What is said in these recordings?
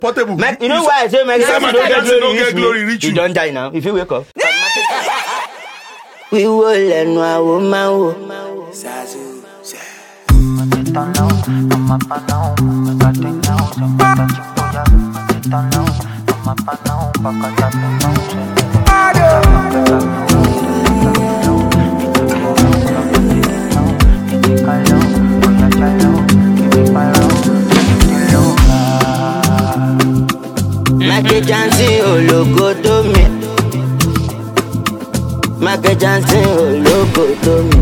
Portable. You know why I say Michael Jackson don't get glory reach you don't die now. If you wake up. We will learn our woman. Michael Jackson ológo tó mi. Michael Jackson ológo tó mi.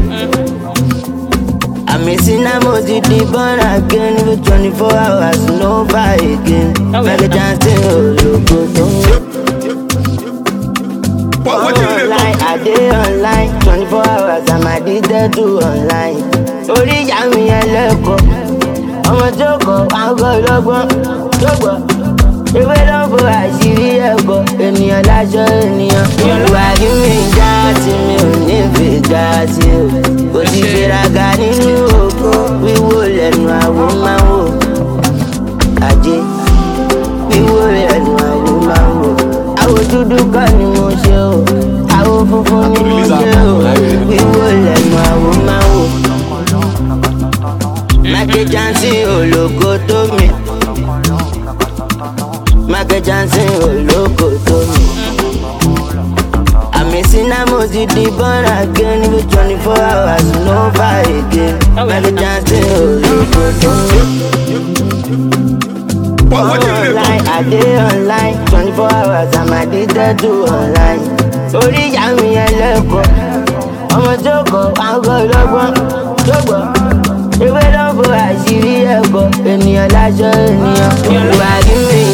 I'm missing a most born again with 24 hours no fight again. Michael Jackson ológo tó mi. Online, I dey online 24 hours. I'm addicted to online. Orí ìyá mi ẹlẹ́kọ̀ọ́, ọmọ tó kọ̀ wá ń kọ́ lọ́gbọ́n tó gbọ́. Ewé ló bo àṣírí ẹ̀kọ́, ènìyàn láṣọ ènìyàn. Ìwà kí mi já sí mi ò ní fi já sí o. Kò sí gbéraga nínú oko, wíwó lẹ́nu àwo máa ń wò. Ajé, wíwó lẹ́nu àwo máa ń wò. Àwo dúdú kọ́ ni mo ṣe o, àwo funfun ni mo ṣe o. Wíwó lẹ́nu àwo máa ń wò. Michael Jackson ológo tó mi. Michael Jackson ológo tó mi. I'm missing a most born again with 24 hours no fight again. Michael Jackson ológo tó mi. Online, I dey online 24 hours. I'm addicted to online. Orí ìyá mi ẹlẹ́kọ̀ọ́, ọmọ tó kọ̀ wá ń kọ́ lọ́gbọ́n tó gbọ́. Ewé ló bo àṣírí ẹ̀kọ́, ènìyàn láṣọ ènìyàn. Ìwà kí mi